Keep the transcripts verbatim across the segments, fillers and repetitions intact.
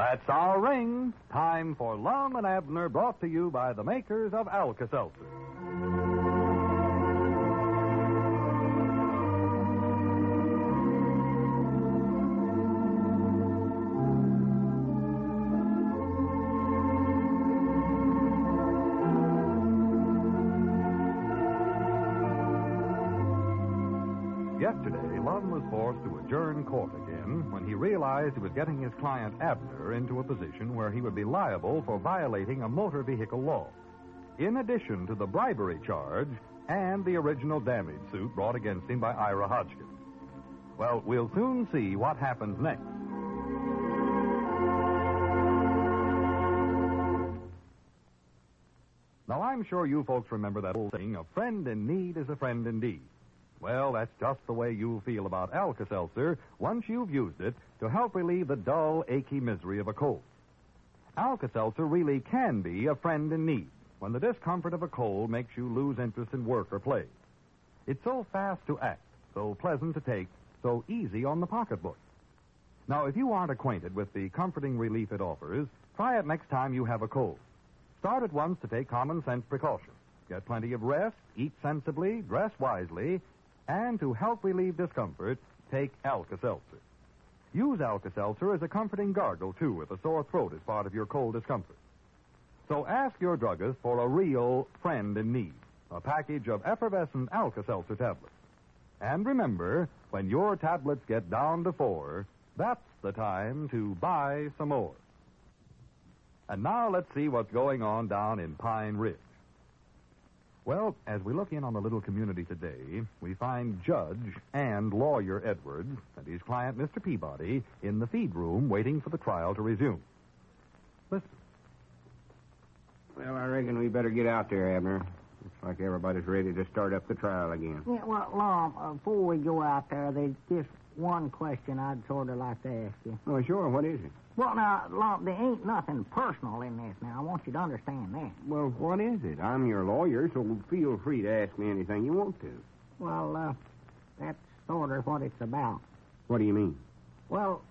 That's our ring. Time for Lum and Abner, brought to you by the makers of Alka-Seltzer. Yesterday, Lum was forced to adjourn court again when he realized he was getting his client Abner into a position where he would be liable for violating a motor vehicle law, in addition to the bribery charge and the original damage suit brought against him by Ira Hodgkin. Well, we'll soon see what happens next. Now, I'm sure you folks remember that old saying, a friend in need is a friend indeed. Well, that's just the way you'll feel about Alka-Seltzer once you've used it to help relieve the dull, achy misery of a cold. Alka-Seltzer really can be a friend in need when the discomfort of a cold makes you lose interest in work or play. It's so fast to act, so pleasant to take, so easy on the pocketbook. Now, if you aren't acquainted with the comforting relief it offers, try it next time you have a cold. Start at once to take common sense precautions. Get plenty of rest, eat sensibly, dress wisely, and to help relieve discomfort, take Alka-Seltzer. Use Alka-Seltzer as a comforting gargle, too, if a sore throat is part of your cold discomfort. So ask your druggist for a real friend in need, a package of effervescent Alka-Seltzer tablets. And remember, when your tablets get down to four, that's the time to buy some more. And now let's see what's going on down in Pine Ridge. Well, as we look in on the little community today, we find Judge and Lawyer Edwards and his client, Mister Peabody, in the feed room waiting for the trial to resume. Listen. Well, I reckon we better get out there, Abner. Looks like everybody's ready to start up the trial again. Yeah, well, Lum, uh, before we go out there, there's just one question I'd sort of like to ask you. Oh, sure. What is it? Well, now, Lum, there ain't nothing personal in this now. I want you to understand that. Well, what is it? I'm your lawyer, so feel free to ask me anything you want to. Well, uh, that's sort of what it's about. What do you mean? Well,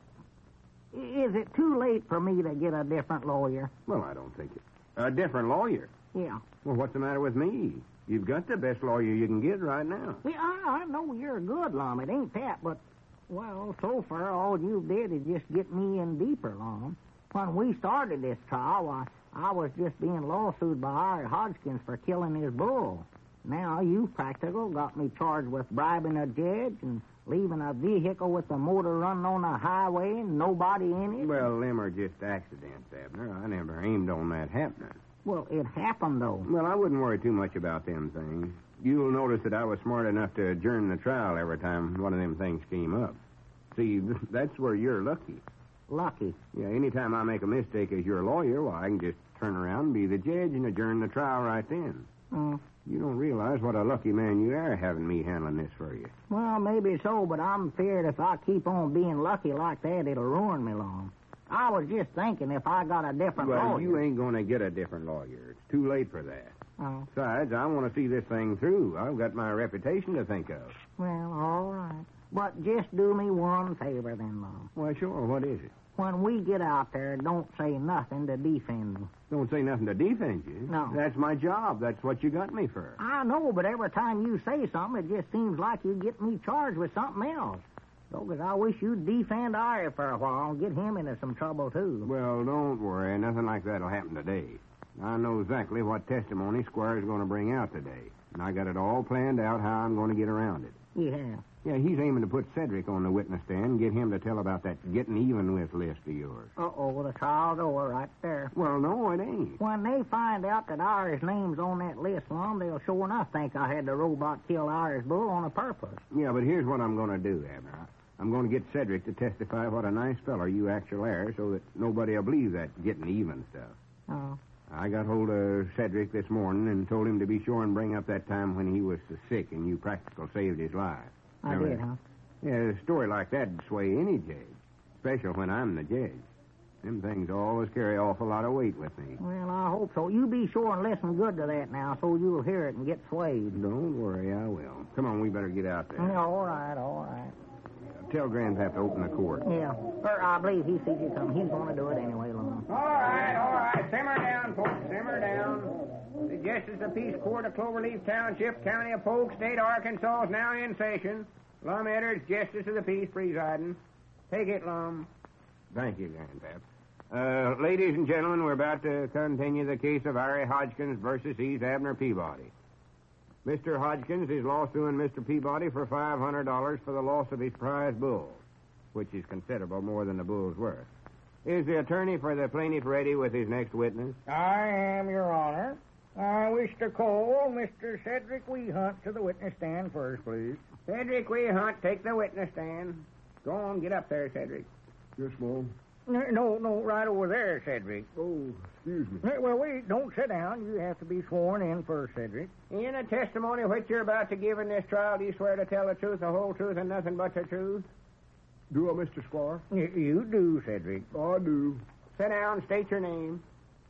is it too late for me to get a different lawyer? Well, I don't think it. A different lawyer? Yeah. Well, what's the matter with me? You've got the best lawyer you can get right now. Yeah, I, I know you're good, Lum. It ain't that, but... Well, so far, all you did is just get me in deeper, Lum. When we started this trial, I, I was just being lawsuited by Ira Hodgkins for killing his bull. Now, you practical got me charged with bribing a judge and leaving a vehicle with the motor running on the highway and nobody in it. Well, them are just accidents, Abner. I never aimed on that happening. Well, it happened, though. Well, I wouldn't worry too much about them things. You'll notice that I was smart enough to adjourn the trial every time one of them things came up. See, that's where you're lucky. Lucky? Yeah, anytime I make a mistake as your lawyer, well, I can just turn around and be the judge and adjourn the trial right then. Mm. You don't realize what a lucky man you are having me handling this for you. Well, maybe so, but I'm feared if I keep on being lucky like that, it'll ruin me, Lum. I was just thinking if I got a different well, lawyer... Well, you ain't going to get a different lawyer. It's too late for that. Oh. Besides, I want to see this thing through. I've got my reputation to think of. Well, all right. But just do me one favor then, Lum. Why, sure. What is it? When we get out there, don't say nothing to defend me. Don't say nothing to defend you? No. That's my job. That's what you got me for. I know, but every time you say something, it just seems like you get me charged with something else. So, because I wish you'd defend Ira for a while and get him into some trouble, too. Well, don't worry. Nothing like that'll happen today. I know exactly what testimony Squire's going to bring out today. And I got it all planned out how I'm going to get around it. Yeah. Yeah, he's aiming to put Cedric on the witness stand and get him to tell about that getting even with list of yours. Uh-oh, the trial's over right there. Well, no, it ain't. When they find out that Ira's name's on that list, Lum, they'll sure enough think I had the robot kill Ira's bull on a purpose. Yeah, but here's what I'm going to do, Abner. I'm going to get Cedric to testify what a nice feller you actually are so that nobody will believe that getting even stuff. Oh. I got hold of Cedric this morning and told him to be sure and bring up that time when he was so sick and you practical saved his life. I Remember did, that? huh? Yeah, a story like that'd sway any judge, especially when I'm the judge. Them things always carry an awful lot of weight with me. Well, I hope so. You be sure and listen good to that now so you'll hear it and get swayed. Don't worry, I will. Come on, we better get out there. Yeah, all right, all right. Yeah, tell Grandpap to open the court. Yeah. Or I believe he sees you coming. He's going to do it anyway, Lum. All right, all right. Simmer down, folks. Simmer down. The Justice of Peace Court of Cloverleaf Township, County of Polk, State, Arkansas is now in session. Lum Edwards, Justice of the Peace, presiding. Take it, Lum. Thank you, Grandpap. Uh, ladies and gentlemen, we're about to continue the case of Harry Hodgkins versus E. Abner Peabody. Mister Hodgkins is lawsuing Mister Peabody for five hundred dollars for the loss of his prize bull, which is considerable more than the bull's worth. Is the attorney for the plaintiff ready with his next witness? I am, Your Honor. I wish to call Mister Cedric Weehunt to the witness stand first, please. Cedric Weehunt, take the witness stand. Go on, get up there, Cedric. Yes, Mom. No, no, right over there, Cedric. Oh, excuse me. Uh, Well, wait, don't sit down. You have to be sworn in first, Cedric. In a testimony which you're about to give in this trial, do you swear to tell the truth, the whole truth, and nothing but the truth? Do I, Mister Squire? Y- You do, Cedric. I do. Sit down, state your name.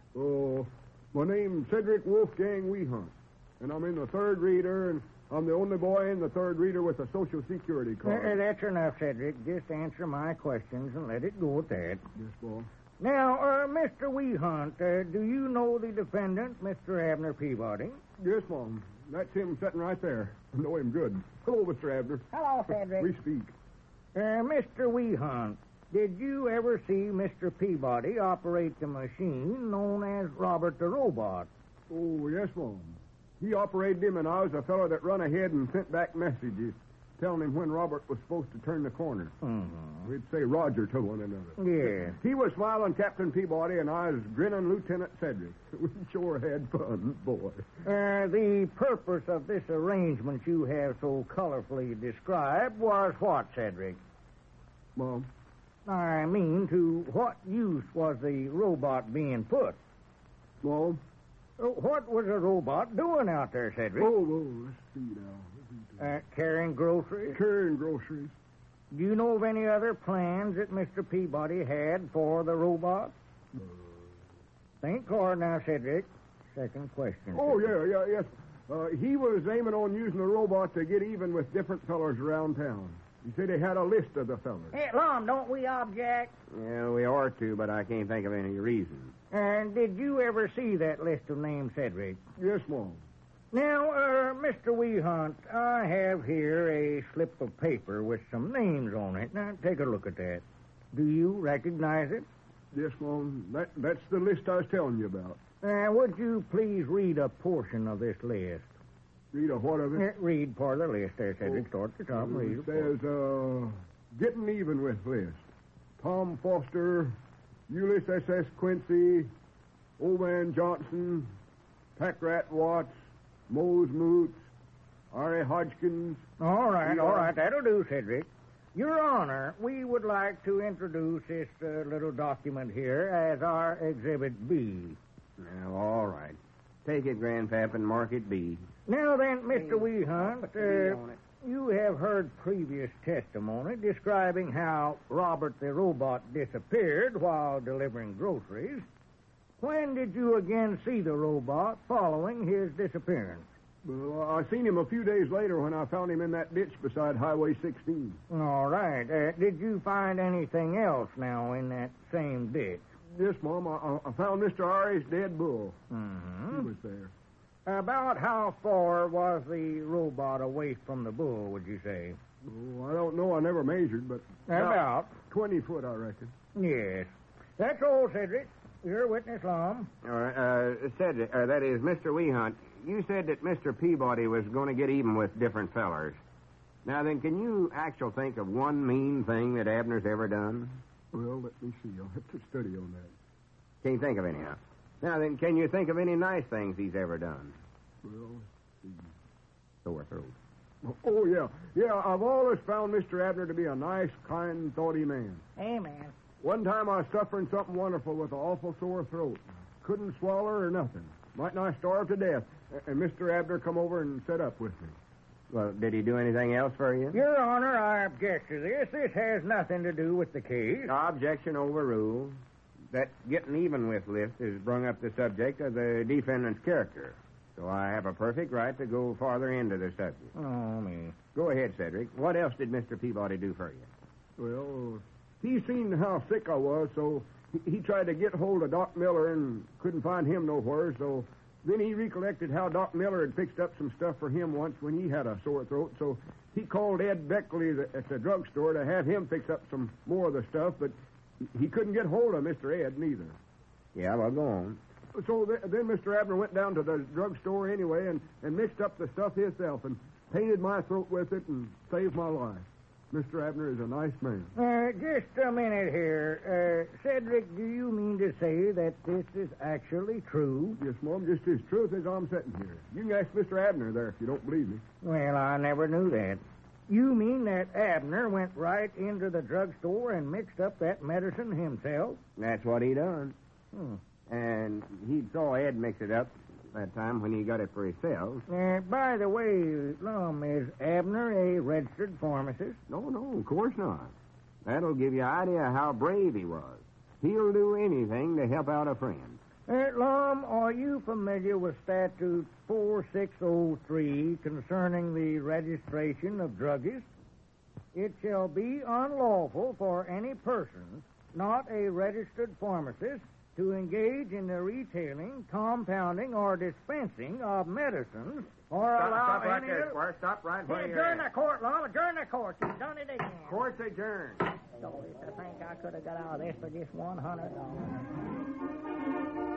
Oh, my name's Cedric Wolfgang Weehunt, and I'm in the third reader, and I'm the only boy in the third reader with a Social Security Uh, card. that's enough, Cedric. Just answer my questions and let it go at that. Yes, Boss. Now, uh, Mister Weehunt, uh, do you know the defendant, Mister Abner Peabody? Yes, Mom. That's him sitting right there. I know him good. Hello, Mister Abner. Hello, Cedric. We speak. Uh, Mister Weehunt, did you ever see Mister Peabody operate the machine known as Robert the Robot? Oh, yes, Mom. He operated him, and I was a fellow that run ahead and sent back messages telling him when Robert was supposed to turn the corner. Mm-hmm. We'd say Roger to one another. Yeah. He was smiling Captain Peabody, and I was grinning Lieutenant Cedric. We sure had fun, boy. Uh, the purpose of this arrangement you have so colorfully described was what, Cedric? Mom? I mean, to what use was the robot being put? Mom? Uh, What was the robot doing out there, Cedric? Oh, oh, let's see now. Uh, carrying groceries? Carrying groceries. Do you know of any other plans that Mister Peabody had for the robot? Think hard now, Cedric. Second question. Oh, Cedric. yeah, yeah, yes. Uh, he was aiming on using the robot to get even with different fellers around town. He said he had a list of the fellers. Hey, Lum, don't we object? Yeah, we ought to, but I can't think of any reason. And did you ever see that list of names, Cedric? Yes, Mom. Now, uh, Mister Weehunt, I have here a slip of paper with some names on it. Now, take a look at that. Do you recognize it? Yes, Mom. That, that's the list I was telling you about. Uh, would you please read a portion of this list? Read a what of Uh, it? read part of the list there, Cedric. Start at the top and read It a part. says, uh, getting even with list. Tom Foster, Ulysses S. Quincy, Old Man Johnson, Packrat Watts, Mose Moots, Ari Hodgkins. All right, Yeah. all right. That'll do, Cedric. Your Honor, we would like to introduce this uh, little document here as our Exhibit B. Well, all right. Take it, Grandpap, and mark it B. Now then, Mister Hey, Weehunt, put the B uh, on it. you have heard previous testimony describing how Robert the Robot disappeared while delivering groceries. When did you again see the robot following his disappearance? Well, I seen him a few days later when I found him in that ditch beside Highway sixteen. All right. Uh, did you find anything else now in that same ditch? Yes, Mom. I, I found Mister Ari's dead bull. Mm-hmm. He was there. About how far was the robot away from the bull, would you say? Oh, I don't know. I never measured, but About. twenty foot, I reckon. Yes. That's all, Cedric. You're witness, Lum. All right, uh, said, uh, that is, Mister Weehunt, you said that Mister Peabody was going to get even with different fellers. Now then, can you actually think of one mean thing that Abner's ever done? Well, let me see. I'll have to study on that. Can't think of any, huh? Now then, can you think of any nice things he's ever done? Well, let's see. Sore throat. Oh, yeah. Yeah, I've always found Mister Abner to be a nice, kind, thoughty man. Amen. One time I was suffering something wonderful with an awful sore throat. Couldn't swallow or nothing. Might nigh starve to death. A- And Mister Abner come over and set up with me. Well, did he do anything else for you? Your Honor, I object to this. This has nothing to do with the case. Objection overruled. That getting even with list has brung up the subject of the defendant's character. So I have a perfect right to go farther into the subject. Oh, me. Go ahead, Cedric. What else did Mister Peabody do for you? Well, he seen how sick I was, so he, he tried to get hold of Doc Miller and couldn't find him nowhere, so then he recollected how Doc Miller had fixed up some stuff for him once when he had a sore throat, so he called Ed Beckley at the drugstore to have him fix up some more of the stuff, but he couldn't get hold of Mister Ed neither. Yeah, well, go on. So th- then Mister Abner went down to the drugstore anyway and, and mixed up the stuff himself and painted my throat with it and saved my life. Mister Abner is a nice man. Uh, just a minute here. Uh, Cedric, do you mean to say that this is actually true? Yes, Mom, just as truth as I'm sitting here. You can ask Mister Abner there if you don't believe me. Well, I never knew that. You mean that Abner went right into the drugstore and mixed up that medicine himself? That's what he done. Hmm. And he saw Ed mix it up that time when he got it for himself. Uh, by the way, Lum, is Abner a registered pharmacist? No, no, of course not. That'll give you an idea how brave he was. He'll do anything to help out a friend. Uh, Lum, are you familiar with Statute four six oh three concerning the registration of druggists? It shall be unlawful for any person, not a registered pharmacist, to engage in the retailing, compounding, or dispensing of medicines or Stop, allow stop right any... there, Squire. Stop right where Hey, you're adjourn at. the court, Lum. Adjourn the court. You've done it again. Court's adjourned. So if I think I could have got out of this for just one hundred dollars.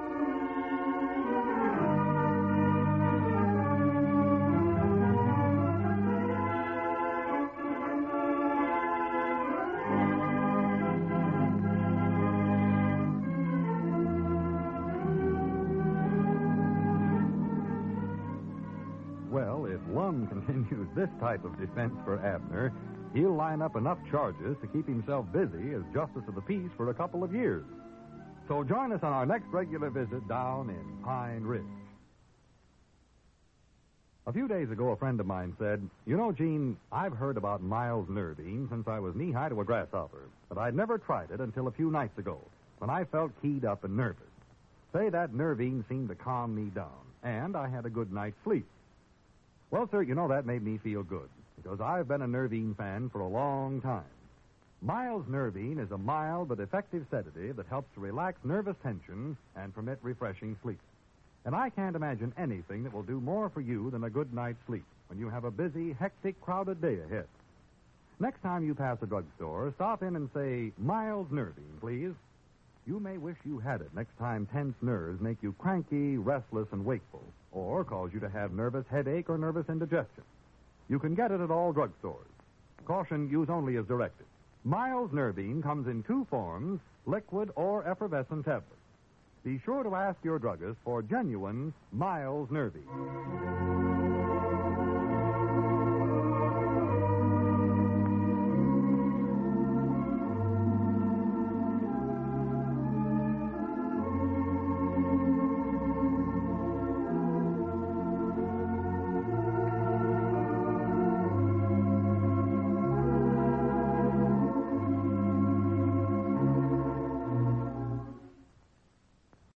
Well, if Lum continues this type of defense for Abner, he'll line up enough charges to keep himself busy as Justice of the Peace for a couple of years. So join us on our next regular visit down in Pine Ridge. A few days ago, a friend of mine said, "You know, Gene, I've heard about Miles Nervine since I was knee-high to a grasshopper, but I'd never tried it until a few nights ago, when I felt keyed up and nervous. Say, that Nervine seemed to calm me down, and I had a good night's sleep." Well, sir, you know, that made me feel good, because I've been a Nervine fan for a long time. Miles Nervine is a mild but effective sedative that helps to relax nervous tension and permit refreshing sleep. And I can't imagine anything that will do more for you than a good night's sleep when you have a busy, hectic, crowded day ahead. Next time you pass a drugstore, stop in and say, "Miles Nervine, please." You may wish you had it next time tense nerves make you cranky, restless, and wakeful, or cause you to have nervous headache or nervous indigestion. You can get it at all drugstores. Caution, use only as directed. Miles Nervine comes in two forms, liquid or effervescent tablets. Be sure to ask your druggist for genuine Miles Nervine.